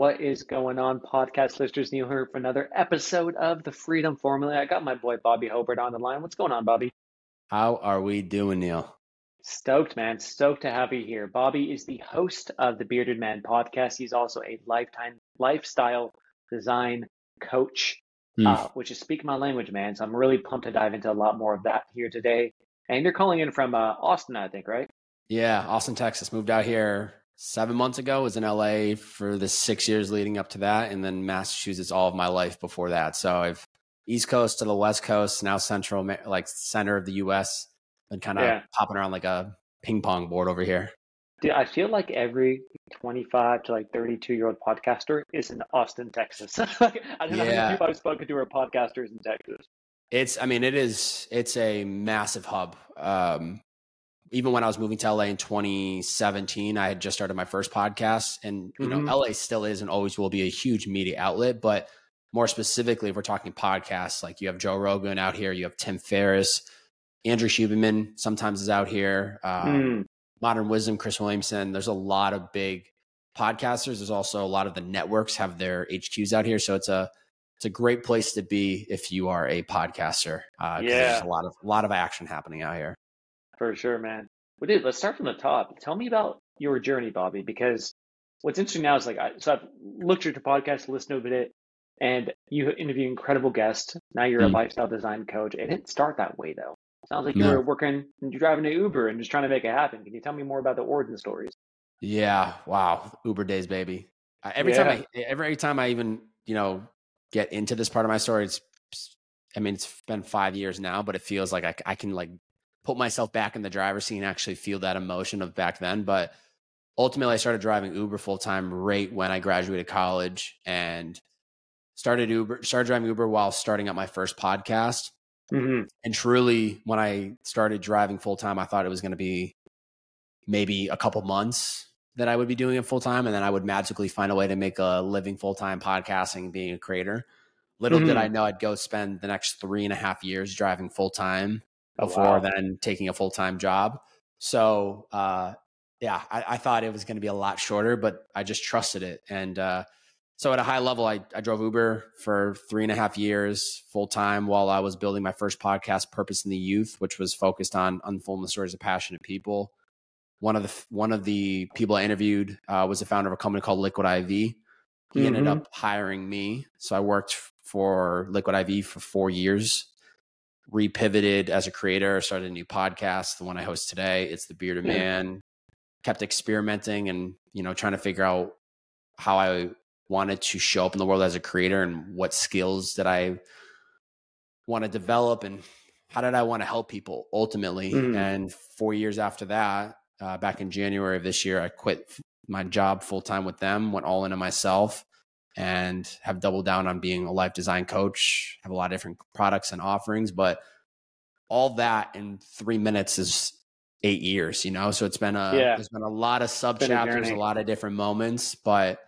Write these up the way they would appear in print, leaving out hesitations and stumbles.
What is going on, podcast listeners? Neil here for another episode of the Freedom Formula. I got my boy Bobby Hobart on the line. What's going on, Bobby? How are we doing, Neil? Stoked, man. Stoked to have you here. Bobby is the host of the Bearded Man podcast. He's also a lifestyle design coach, which is speaking my language, man. So I'm really pumped to dive into a lot more of that here today. And you're calling in from Austin, I think, right? Yeah, Austin, Texas. Moved out here 7 months ago. Was in LA for the 6 years leading up to that, and then Massachusetts all of my life before that. So I've East Coast to the West Coast, now central, like center of the U.S. Been kind of popping around like a ping pong board over here. Dude, I feel like every 25 to 32-year-old podcaster is in Austin, Texas. I don't know how many people I've spoken to are podcasters in Texas. It's a massive hub. Even when I was moving to LA in 2017, I had just started my first podcast, and you know, LA still is and always will be a huge media outlet. But more specifically, if we're talking podcasts, like you have Joe Rogan out here, you have Tim Ferriss, Andrew Huberman sometimes is out here, Modern Wisdom, Chris Williamson. There's a lot of big podcasters. There's also a lot of the networks have their HQs out here, so it's a great place to be if you are a podcaster. There's a lot of action happening out here. For sure, man. Well, dude, let's start from the top. Tell me about your journey, Bobby, because what's interesting now is I've looked at your podcast, listened to it, and you interview incredible guests. Now you're a lifestyle design coach. It didn't start that way, though. Sounds like you were working, you're driving an Uber and just trying to make it happen. Can you tell me more about the origin stories? Yeah. Wow. Uber days, baby. Every time I even, get into this part of my story, it's been 5 years now, but it feels like I can put myself back in the driver's seat and actually feel that emotion of back then. But ultimately I started driving Uber full time right when I graduated college, and started driving Uber while starting up my first podcast. And truly, when I started driving full time, I thought it was going to be maybe a couple months that I would be doing it full time, and then I would magically find a way to make a living full time podcasting, being a creator. Little did I know I'd go spend the next 3.5 years driving full time before then taking a full time job. So I thought it was going to be a lot shorter, but I just trusted it. And so at a high level, I drove Uber for 3.5 years full time while I was building my first podcast, Purpose in the Youth, which was focused on unfolding the stories of passionate people. One of the people I interviewed was the founder of a company called Liquid IV. He ended up hiring me. So I worked for Liquid IV for 4 years, repivoted as a creator, started a new podcast, the one I host today. It's the Bearded Man. Kept experimenting and, trying to figure out how I wanted to show up in the world as a creator and what skills that I want to develop and how did I want to help people ultimately. And 4 years after that, back in January of this year, I quit my job full-time with them, went all into myself, and have doubled down on being a life design coach, have a lot of different products and offerings, but all that in 3 minutes is 8 years, so it's been there's been a lot of sub chapters, a lot of different moments, but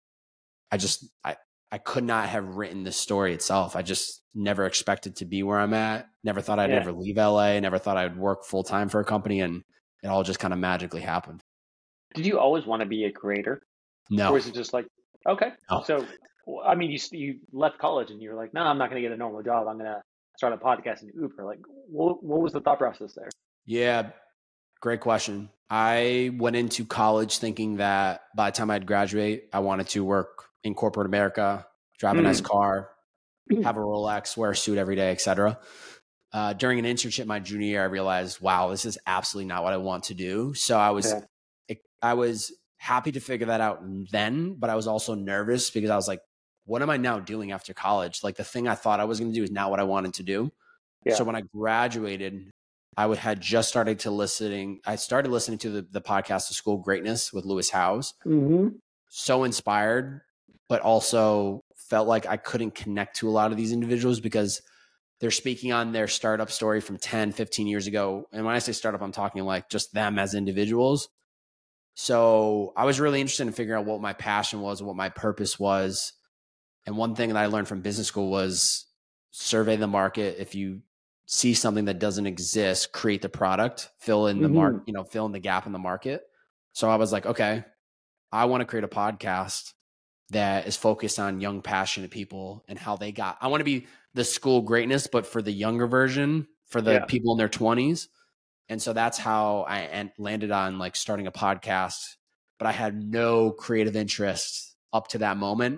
I could not have written the story itself. I just never expected to be where I'm at. Never thought I'd ever leave LA. Never thought I'd work full time for a company, and it all just kind of magically happened. Did you always want to be a creator? No. Or is it just okay. No. So, you left college and you were like, no, I'm not going to get a normal job. I'm going to start a podcast in Uber. What was the thought process there? Yeah, great question. I went into college thinking that by the time I'd graduate, I wanted to work in corporate America, drive a nice car, have a Rolex, wear a suit every day, etc. During an internship my junior year, I realized, wow, this is absolutely not what I want to do. So I was happy to figure that out then, but I was also nervous because I was like, what am I now doing after college? Like the thing I thought I was going to do is not what I wanted to do. Yeah. So when I graduated, I had just started listening to the podcast, The School of Greatness with Lewis Howes. So inspired, but also felt like I couldn't connect to a lot of these individuals because they're speaking on their startup story from 10, 15 years ago. And when I say startup, I'm talking like just them as individuals. So I was really interested in figuring out what my passion was, what my purpose was. And one thing that I learned from business school was survey the market. If you see something that doesn't exist, create the product, fill in the fill in the gap in the market. So I was like, okay, I want to create a podcast that is focused on young, passionate people and how I want to be the school greatness, but for the younger version, for the people in their 20s. And so that's how I landed on like starting a podcast, but I had no creative interest up to that moment.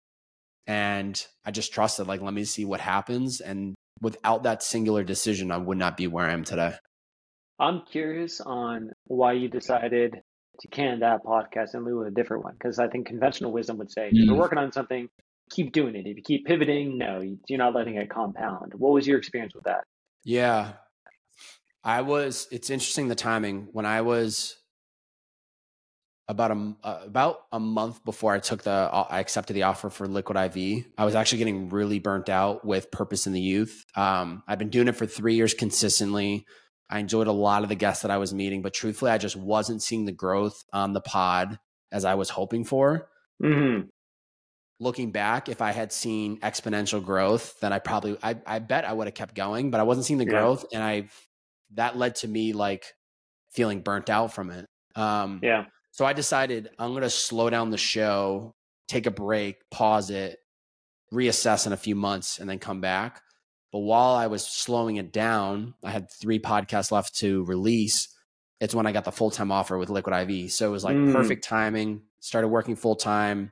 And I just trusted, like, let me see what happens. And without that singular decision, I would not be where I am today. I'm curious on why you decided to can that podcast in lieu of a different one. Because I think conventional wisdom would say, if you're working on something, keep doing it. If you keep pivoting, no, you're not letting it compound. What was your experience with that? Yeah. It's interesting, the timing. When I was about a month before I accepted the offer for Liquid IV, I was actually getting really burnt out with Purpose in the Youth. I've been doing it for 3 years consistently. I enjoyed a lot of the guests that I was meeting, but truthfully, I just wasn't seeing the growth on the pod as I was hoping for. Mm-hmm. Looking back, if I had seen exponential growth, then I bet I would have kept going, but I wasn't seeing the growth. And that led to me like feeling burnt out from it. So I decided I'm going to slow down the show, take a break, pause it, reassess in a few months, and then come back. But while I was slowing it down, I had 3 podcasts left to release. It's when I got the full-time offer with Liquid IV. So it was like perfect timing. Started working full-time,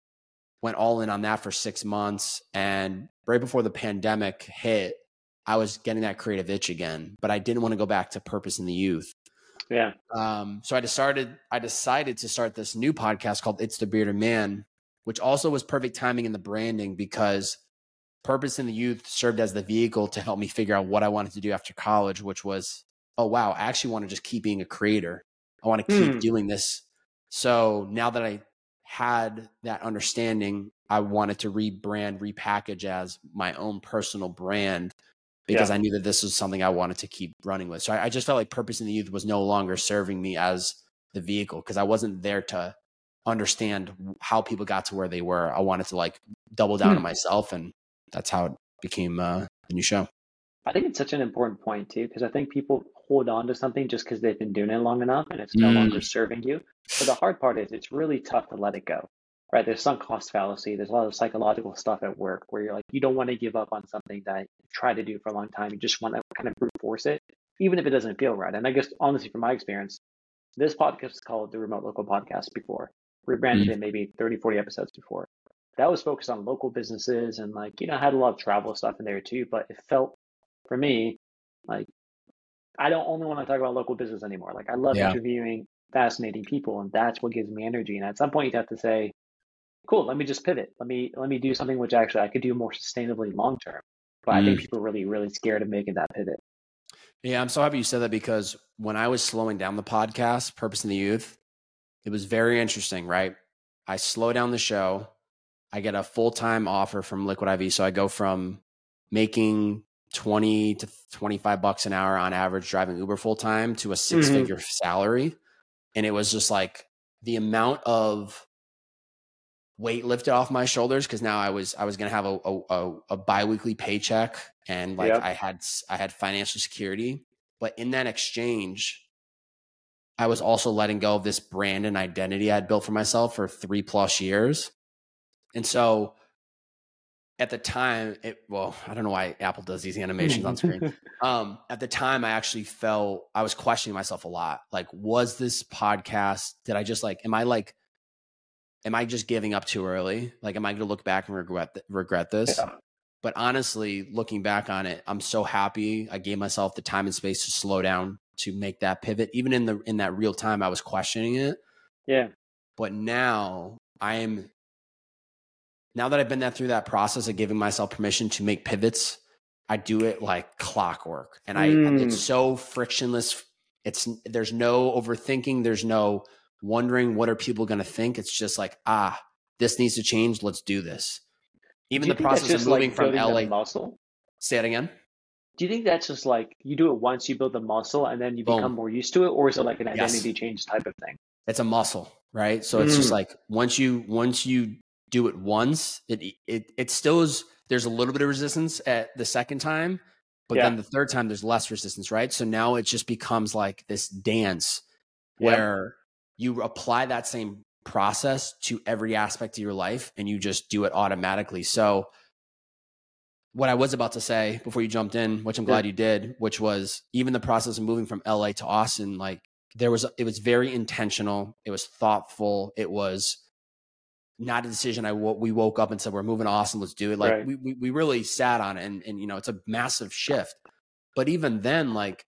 went all in on that for 6 months. And right before the pandemic hit, I was getting that creative itch again, but I didn't want to go back to Purpose in the Youth. Yeah. So I decided to start this new podcast called It's the Bearded Man, which also was perfect timing in the branding because Purpose in the Youth served as the vehicle to help me figure out what I wanted to do after college, which was, oh, wow, I actually want to just keep being a creator. I want to keep doing this. So now that I had that understanding, I wanted to repackage as my own personal brand because I knew that this was something I wanted to keep running with. So I just felt like Purpose in the Youth was no longer serving me as the vehicle because I wasn't there to understand how people got to where they were. I wanted to like double down on myself, and that's how it became the new show. I think it's such an important point too, because I think people hold on to something just because they've been doing it long enough and it's no longer serving you. But the hard part is it's really tough to let it go, right? There's sunk cost fallacy. There's a lot of psychological stuff at work where you're like, you don't want to give up on something that you tried to do for a long time. You just want to kind of brute force it, even if it doesn't feel right. And I guess honestly, from my experience, this podcast is called the Remote Local Podcast before. Rebranded it maybe 30, 40 episodes before. That was focused on local businesses and like, I had a lot of travel stuff in there too, but it felt for me, like I don't only want to talk about local business anymore. Like I love interviewing fascinating people, and that's what gives me energy. And at some point, you have to say, "Cool, let me just pivot. Let me do something which actually I could do more sustainably long term." But I think people are really, really scared of making that pivot. Yeah, I'm so happy you said that because when I was slowing down the podcast, Purpose in the Youth, it was very interesting, right? I slow down the show. I get a full-time offer from Liquid IV. So I go from making 20 to 25 bucks an hour on average driving Uber full-time to a 6-figure salary. And it was just like the amount of weight lifted off my shoulders because now I was going to have a biweekly paycheck and like I had financial security. But in that exchange, I was also letting go of this brand and identity I had built for myself for 3+ years. And so at the time, I don't know why Apple does these animations on screen. At the time, I actually I was questioning myself a lot. Like, was this podcast, am I just giving up too early? Like, am I going to look back and regret this? Yeah. But honestly, looking back on it, I'm so happy I gave myself the time and space to slow down to make that pivot. Even in that real time, I was questioning it. Yeah. But now now that I've been through that process of giving myself permission to make pivots, I do it like clockwork. And it's so frictionless. There's no overthinking. There's no wondering what are people going to think. It's just like, this needs to change. Let's do this. Even the process of moving from LA. Muscle? Say it again. Do you think that's just like you do it once, you build the muscle, and then you become more used to it? Or is it like an identity change type of thing? It's a muscle, right? So it's just like once you do it once, it still is, there's a little bit of resistance at the second time, but then the third time there's less resistance, right? So now it just becomes like this dance where you apply that same process to every aspect of your life and you just do it automatically. So what I was about to say before you jumped in, which I'm glad you did, which was even the process of moving from LA to Austin, like it was very intentional. It was thoughtful. It was not a decision we woke up and said, we're moving to Austin, let's do it. Like we really sat on it and, you know, it's a massive shift. But even then, like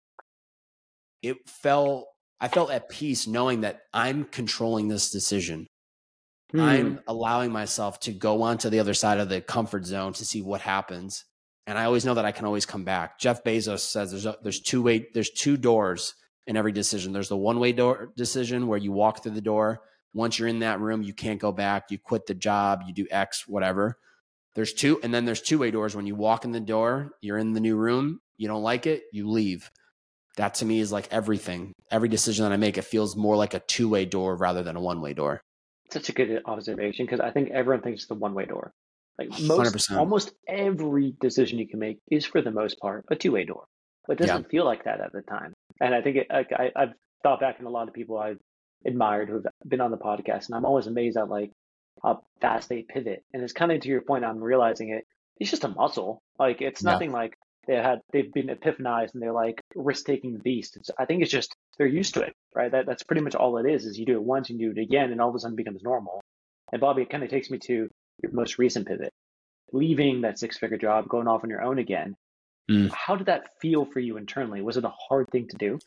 I felt at peace knowing that I'm controlling this decision. I'm allowing myself to go on to the other side of the comfort zone to see what happens. And I always know that I can always come back. Jeff Bezos says there's two doors in every decision. There's the one-way door decision where you walk through the door. Once you're in that room, you can't go back. You quit the job, you do X, whatever. There's two-way doors. When you walk in the door, you're in the new room. You don't like it, you leave. That to me is like everything. Every decision that I make, it feels more like a two-way door rather than a one-way door. Such a good observation, because I think everyone thinks it's a one-way door. Like 100%. Almost every decision you can make is for the most part a two-way door, but it doesn't feel like that at the time. And I think I've thought back in a lot of people I've admired who've been on the podcast, and I'm always amazed at like how fast they pivot. And it's kind of to your point, I'm realizing it's just a muscle. Like it's nothing like they've been epiphanized and they're like risk-taking beast. I think it's just they're used to it, right? That's pretty much all it is you do it once and you do it again, and all of a sudden it becomes normal. And Bobby, it kind of takes me to your most recent pivot, leaving that six-figure job, going off on your own again. How did that feel for you internally? Was it a hard thing to do?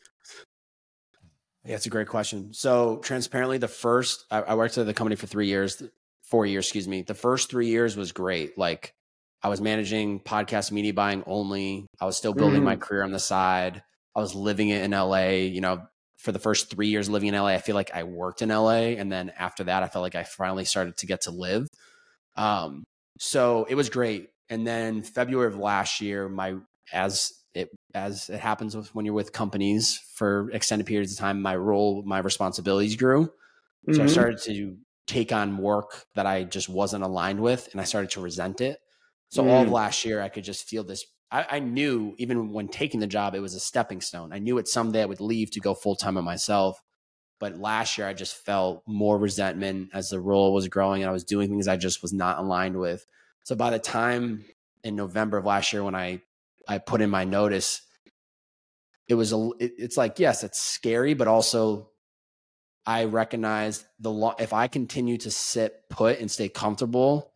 Yeah, it's a great question. So transparently, I worked at the company for 4 years, The first 3 years was great. Like I was managing podcast media buying only. I was still building my career on the side. I was living it in LA. You know, for the first 3 years living in LA, I feel like I worked in LA. And then after that, I felt like I finally started to get to live. So it was great. And then February of last year, as it happens when you're with companies for extended periods of time, my responsibilities grew. So I started to take on work that I just wasn't aligned with, and I started to resent it. So all of last year, I could just feel this. I knew even when taking the job, it was a stepping stone. I knew it someday I would leave to go full-time on myself. But last year, I just felt more resentment as the role was growing and I was doing things I just was not aligned with. So by the time in November of last year, when I put in my notice, it's like, yes, it's scary, but also I recognized if I continue to sit put and stay comfortable,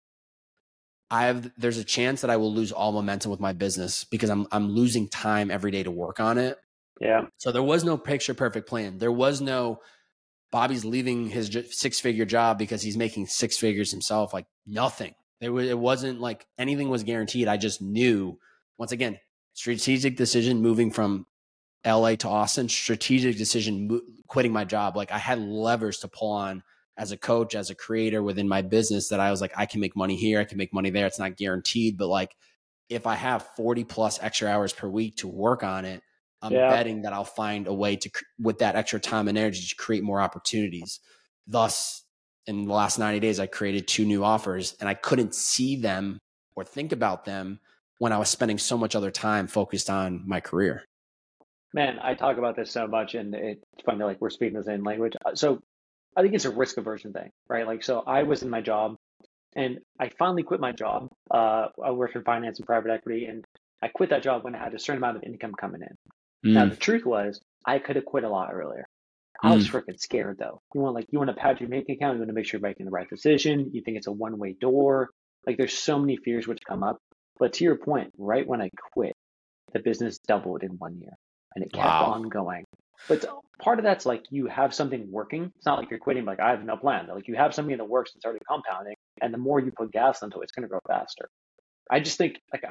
there's a chance that I will lose all momentum with my business because I'm losing time every day to work on it. Yeah. So there was no picture perfect plan. There was no Bobby's leaving his six-figure job because he's making six figures himself. Like nothing. It wasn't like anything was guaranteed. I just knew, once again, strategic decision moving from LA to Austin, strategic decision quitting my job. Like I had levers to pull on as a coach, as a creator within my business that I was like, I can make money here. I can make money there. It's not guaranteed, but like if I have 40 plus extra hours per week to work on it, I'm betting that I'll find a way to, with that extra time and energy, to create more opportunities. Thus, in the last 90 days, I created 2 new offers and I couldn't see them or think about them when I was spending so much other time focused on my career. Man, I talk about this so much and it's funny, like we're speaking the same language. So I think it's a risk aversion thing, right? Like, so I was in my job and I finally quit my job. I worked in finance and private equity, and I quit that job when I had a certain amount of income coming in. Now, the truth was I could have quit a lot earlier. I was freaking scared though. You want to pad your bank account. You want to make sure you're making the right decision. You think it's a one-way door. Like there's so many fears which come up. But to your point, right when I quit, the business doubled in 1 year and it kept on going. But part of that's like you have something working. It's not like you're quitting like I have no plan. Like you have something in the works that's already compounding. And the more you put gas into it, it's going to grow faster. I just think like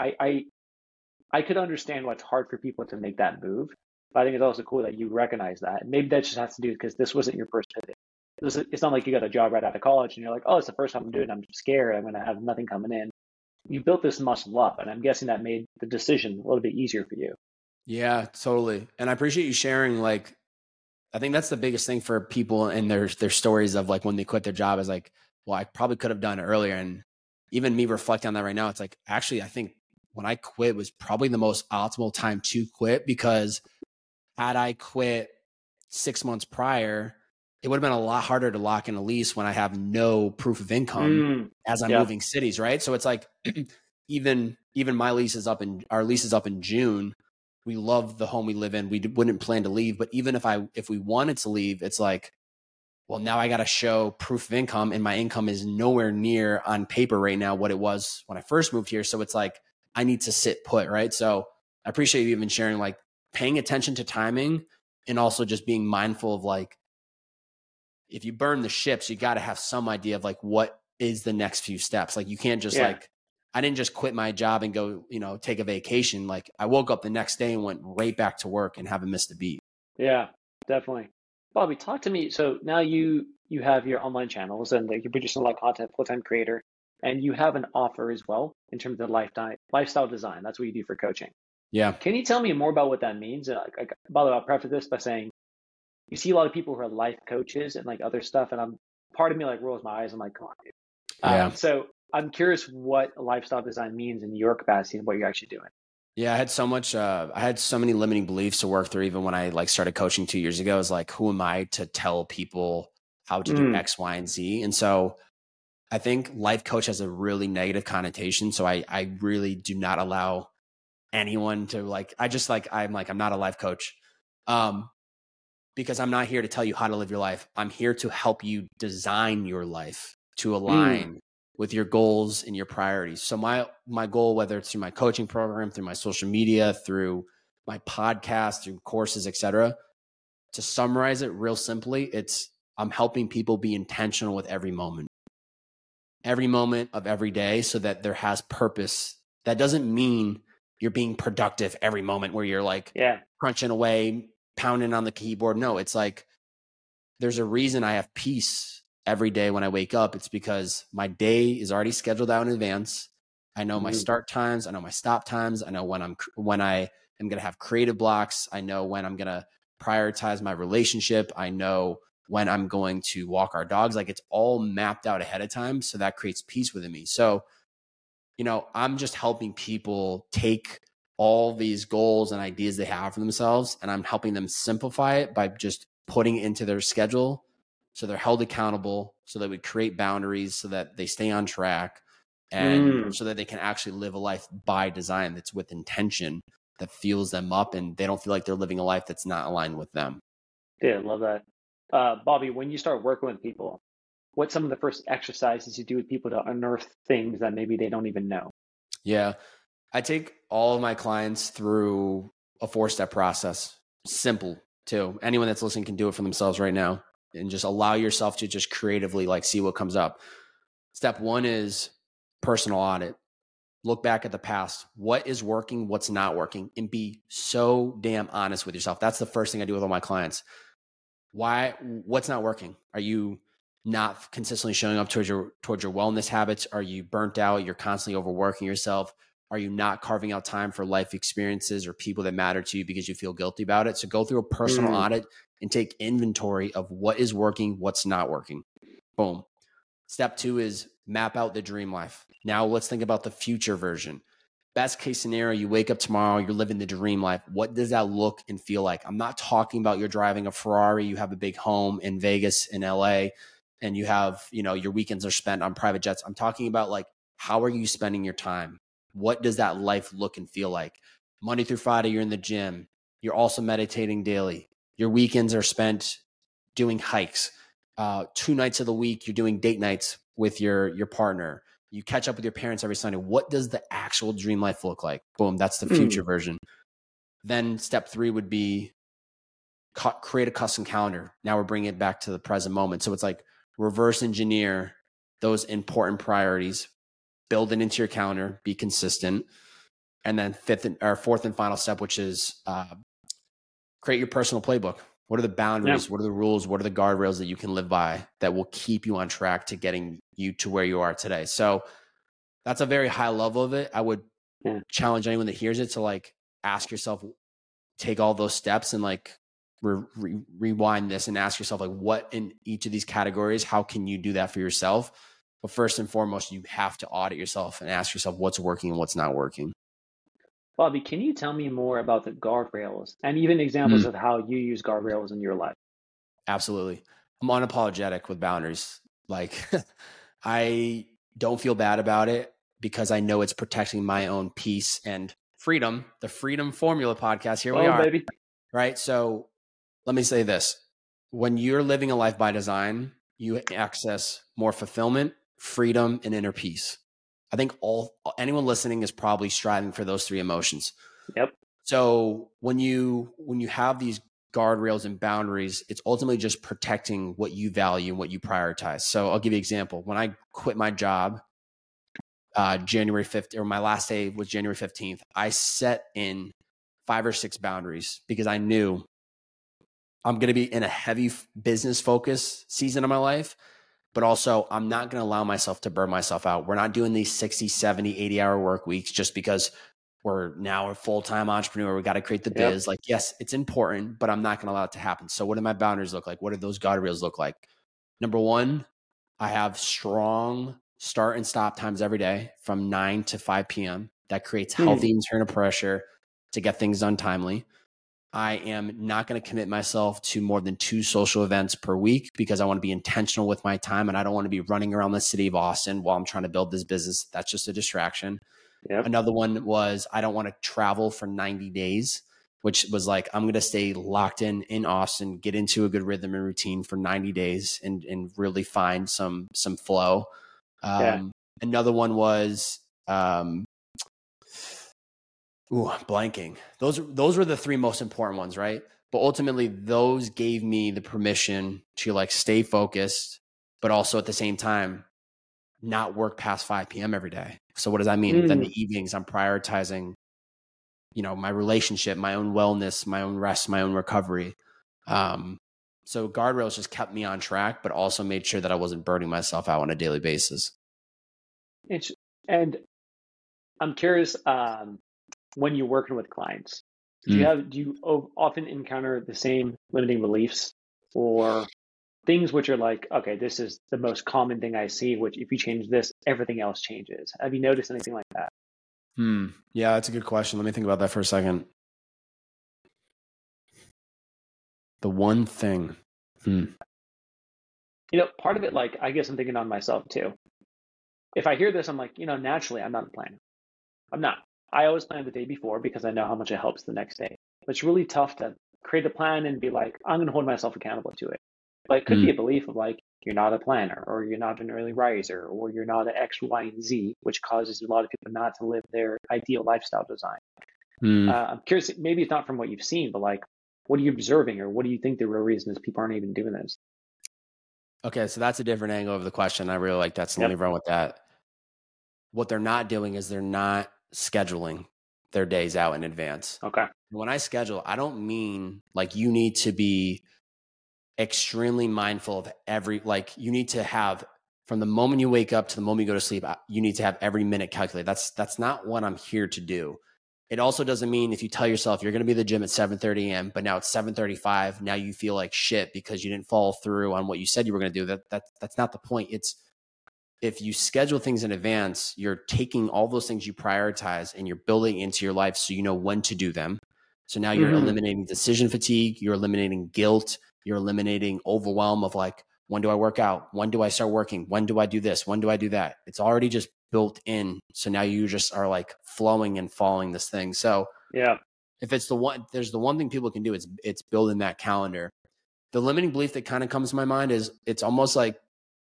I could understand why it's hard for people to make that move. But I think it's also cool that you recognize that. Maybe that just has to do because this wasn't your first pivot. It's not like you got a job right out of college and you're like, oh, it's the first time I'm doing it. I'm scared. I'm going to have nothing coming in. You built this muscle up, and I'm guessing that made the decision a little bit easier for you. Yeah, totally. And I appreciate you sharing. Like, I think that's the biggest thing for people and their stories of like when they quit their job is like, well, I probably could have done it earlier. And even me reflecting on that right now, it's like, actually, I think when I quit was probably the most optimal time to quit, because had I quit 6 months prior, it would have been a lot harder to lock in a lease when I have no proof of income as I'm moving cities, right? So it's like even my lease is up in our lease is up in June. We love the home we live in. We wouldn't plan to leave, but even if we wanted to leave, it's like, well, now I got to show proof of income, and my income is nowhere near on paper right now what it was when I first moved here. So it's like I need to sit put, right? So I appreciate you even sharing, like, paying attention to timing, and also just being mindful of, like, if you burn the ships, you got to have some idea of like what is the next few steps. Like you can't just like, I didn't just quit my job and go, take a vacation. Like I woke up the next day and went right back to work and haven't missed a beat. Yeah, definitely. Bobby, talk to me. So now you have your online channels and you're producing a lot of content, full-time creator, and you have an offer as well in terms of lifestyle design. That's what you do for coaching. Yeah. Can you tell me more about what that means? By the way, I'll preface this by saying you see a lot of people who are life coaches and like other stuff, and part of me like rolls my eyes. I'm like, come on, dude. Yeah. So I'm curious what lifestyle design means in your capacity and what you're actually doing. Yeah, I had so many limiting beliefs to work through even when I like started coaching 2 years ago. I was like, who am I to tell people how to do X, Y, and Z? And so I think life coach has a really negative connotation. So I really do not allow anyone to like, I'm not a life coach. Because I'm not here to tell you how to live your life. I'm here to help you design your life to align with your goals and your priorities. So my goal, whether it's through my coaching program, through my social media, through my podcast, through courses, etc., to summarize it real simply, I'm helping people be intentional with every moment of every day, so that there has purpose. That doesn't mean you're being productive every moment where you're like crunching away, pounding on the keyboard. No, it's like there's a reason I have peace every day when I wake up. It's because my day is already scheduled out in advance. I know my start times. I know my stop times. I know when I am going to have creative blocks. I know when I'm going to prioritize my relationship. I know when I'm going to walk our dogs. Like it's all mapped out ahead of time. So that creates peace within me. So, I'm just helping people take all these goals and ideas they have for themselves, and I'm helping them simplify it by just putting it into their schedule so they're held accountable, so that we create boundaries so that they stay on track, and so that they can actually live a life by design that's with intention, that fuels them up, and they don't feel like they're living a life that's not aligned with them. Yeah, I love that. Bobby, when you start working with people, what's some of the first exercises you do with people to unearth things that maybe they don't even know? Yeah. I take all of my clients through a 4-step process. Simple too. Anyone that's listening can do it for themselves right now, and just allow yourself to just creatively like see what comes up. Step 1 is personal audit. Look back at the past. What is working? What's not working? And be so damn honest with yourself. That's the first thing I do with all my clients. What's not working? Are you not consistently showing up towards your wellness habits? Are you burnt out? You're constantly overworking yourself? Are you not carving out time for life experiences or people that matter to you because you feel guilty about it? So go through a personal audit and take inventory of what is working, what's not working. Boom. Step 2 is map out the dream life. Now let's think about the future version. Best case scenario, you wake up tomorrow, you're living the dream life. What does that look and feel like? I'm not talking about you're driving a Ferrari, you have a big home in Vegas, in LA, and you have, your weekends are spent on private jets. I'm talking about like, how are you spending your time? What does that life look and feel like? Monday through Friday, you're in the gym. You're also meditating daily. Your weekends are spent doing hikes. 2 nights of the week, you're doing date nights with your partner. You catch up with your parents every Sunday. What does the actual dream life look like? Boom, that's the future version. Then step 3 would be create a custom calendar. Now we're bringing it back to the present moment. So it's like reverse engineer those important priorities, build it into your calendar, be consistent. And then 4th and final step, which is create your personal playbook. What are the boundaries? Yeah. What are the rules? What are the guardrails that you can live by that will keep you on track to getting you to where you are today? So that's a very high level of it. I would challenge anyone that hears it to like ask yourself, take all those steps and like rewind this and ask yourself like, what in each of these categories, how can you do that for yourself? But first and foremost, you have to audit yourself and ask yourself what's working and what's not working. Bobby, can you tell me more about the guardrails and even examples of how you use guardrails in your life? Absolutely. I'm unapologetic with boundaries. Like I don't feel bad about it because I know it's protecting my own peace and freedom. The Freedom Formula podcast. Here we Well, are. baby. Right. So let me say this. When you're living a life by design, you access more fulfillment, freedom, and inner peace. I think anyone listening is probably striving for those three emotions. Yep. So when you have these guardrails and boundaries, it's ultimately just protecting what you value and what you prioritize. So I'll give you an example. When I quit my job, January 5th, or my last day was January 15th, I set in 5 or 6 boundaries because I knew I'm going to be in a heavy business focus season of my life, but also I'm not going to allow myself to burn myself out. We're not doing these 60, 70, 80-hour work weeks just because we're now a full-time entrepreneur. We got to create the biz. Like, yes, it's important, but I'm not going to allow it to happen. So what do my boundaries look like? What do those guardrails look like? Number one, I have strong start and stop times every day from 9 to 5 p.m. That creates healthy internal pressure to get things done timely. I am not going to commit myself to more than 2 social events per week because I want to be intentional with my time and I don't want to be running around the city of Austin while I'm trying to build this business. That's just a distraction. Yep. Another one was I don't want to travel for 90 days, which was like, I'm going to stay locked in Austin, get into a good rhythm and routine for 90 days and really find some flow. Another one was, blanking. Those were the 3 most important ones, right? But ultimately, those gave me the permission to like stay focused, but also at the same time, not work past 5 p.m. every day. So what does that mean? Then the evenings, I'm prioritizing, my relationship, my own wellness, my own rest, my own recovery. So guardrails just kept me on track, but also made sure that I wasn't burning myself out on a daily basis. And I'm curious, when you're working with clients, do you often encounter the same limiting beliefs or things which are like, okay, this is the most common thing I see, which if you change this, everything else changes? Have you noticed anything like that? Yeah, that's a good question. Let me think about that for a second. The one thing. Part of it, like, I guess I'm thinking on myself too. If I hear this, I'm like, naturally, I'm not a planner. I'm not. I always plan the day before because I know how much it helps the next day. But it's really tough to create a plan and be like, I'm going to hold myself accountable to it. But it could be a belief of like, you're not a planner, or you're not an early riser, or you're not an X, Y, and Z, which causes a lot of people not to live their ideal lifestyle design. I'm curious, maybe it's not from what you've seen, but like, what are you observing, or what do you think the real reason is people aren't even doing this? Okay, so that's a different angle of the question. I really like that. So let me run with that. What they're not doing is they're not scheduling their days out in advance. Okay. When I schedule, I don't mean like you need to be extremely mindful of you need to have from the moment you wake up to the moment you go to sleep, you need to have every minute calculated. That's not what I'm here to do. It also doesn't mean if you tell yourself you're going to be at the gym at 7:30 a.m., but now it's 7:35, now you feel like shit because you didn't follow through on what you said you were going to do. That's not the point. It's if you schedule things in advance, you're taking all those things you prioritize and you're building into your life so you know when to do them. So now you're eliminating decision fatigue, you're eliminating guilt, you're eliminating overwhelm of like, when do I work out? When do I start working? When do I do this? When do I do that? It's already just built in. So now you just are like flowing and following this thing. So if there's the one thing people can do, it's building that calendar. The limiting belief that kind of comes to my mind is it's almost like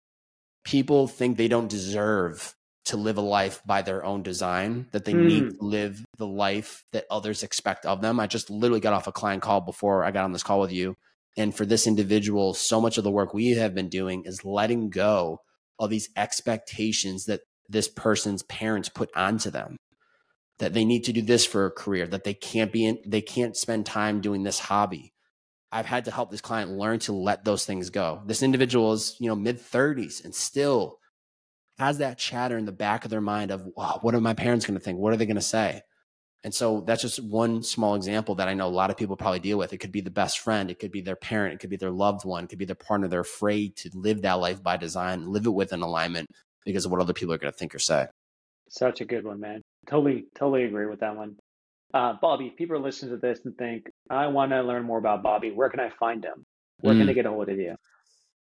people think they don't deserve to live a life by their own design, that they need to live the life that others expect of them. I just literally got off a client call before I got on this call with you. And for this individual, so much of the work we have been doing is letting go of these expectations that this person's parents put onto them, that they need to do this for a career, that they can't spend time doing this hobby. I've had to help this client learn to let those things go. This individual is, mid-30s and still has that chatter in the back of their mind of, wow, what are my parents going to think? What are they going to say? And so that's just one small example that I know a lot of people probably deal with. It could be the best friend. It could be their parent. It could be their loved one. It could be their partner. They're afraid to live that life by design, live it with an alignment because of what other people are going to think or say. Such a good one, man. Totally agree with that one. Bobby, people are listening to this and think, I want to learn more about Bobby. Where can I find him? Where can they get a hold of you?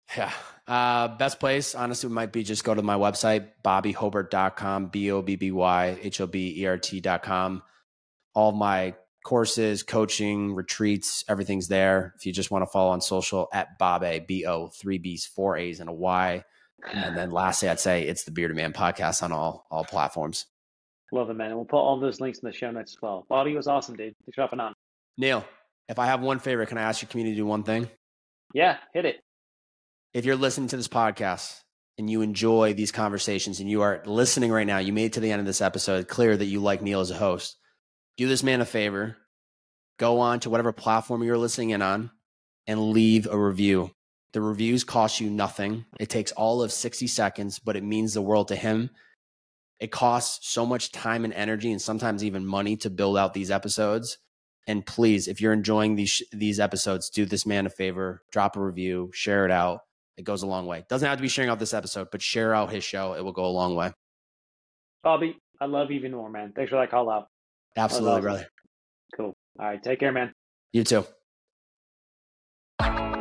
Yeah. Best place, honestly, might be just go to my website, bobbyhobert.com, BOBBYHOBERT.com. All of my courses, coaching, retreats, everything's there. If you just want to follow on social at Bobby, BO, 3Bs, 4As, and a Y. And then lastly, I'd say it's the Bearded Man podcast on all platforms. Love it, man. And we'll put all those links in the show notes as well. Bobby, was awesome, dude. Thanks for hopping on. Neil, if I have one favor, can I ask your community to do one thing? Yeah, hit it. If you're listening to this podcast and you enjoy these conversations and you are listening right now, you made it to the end of this episode, clear that you like Neil as a host. Do this man a favor. Go on to whatever platform you're listening in on and leave a review. The reviews cost you nothing. It takes all of 60 seconds, but it means the world to him. It costs so much time and energy and sometimes even money to build out these episodes. And please, if you're enjoying these episodes, do this man a favor, drop a review, share it out. It goes a long way. Doesn't have to be sharing out this episode, but share out his show. It will go a long way. Bobby, I love you even more, man. Thanks for that call out. Absolutely, awesome. brother. Cool. All right. Take care, man. You too.